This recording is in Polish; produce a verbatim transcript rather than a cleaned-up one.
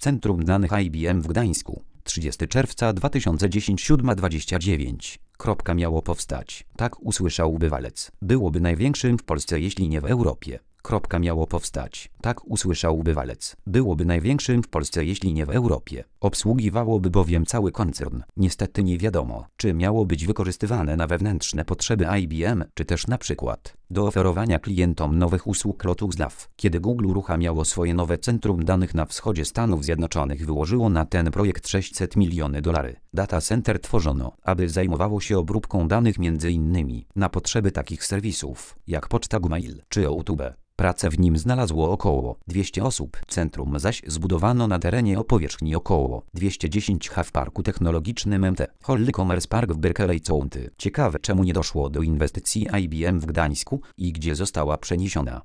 Centrum Danych I B M w Gdańsku. trzydziestego czerwca dwa tysiące dziesiątego siódma dwadzieścia dziewięć. Kropka miało powstać. Tak usłyszał bywalec. Byłoby największym w Polsce, jeśli nie w Europie. Kropka miało powstać. Tak usłyszał bywalec. Byłoby największym w Polsce, jeśli nie w Europie. Obsługiwałoby bowiem cały koncern. Niestety nie wiadomo, czy miało być wykorzystywane na wewnętrzne potrzeby I B M, czy też na przykład do oferowania klientom nowych usług Lotus Love. Kiedy Google uruchamiało swoje nowe centrum danych na wschodzie Stanów Zjednoczonych, wyłożyło na ten projekt sześćset milionów dolarów. Data center tworzono, aby zajmowało się obróbką danych między innymi na potrzeby takich serwisów, jak Poczta Gmail czy YouTube. Pracę w nim znalazło około dwieście osób. Centrum zaś zbudowano na terenie o powierzchni około dwieście dziesięć ha w Parku Technologicznym M T Holly Commerce Park w Berkeley County. Ciekawe, czemu nie doszło do inwestycji I B M w Gdańsku i gdzie została przeniesiona.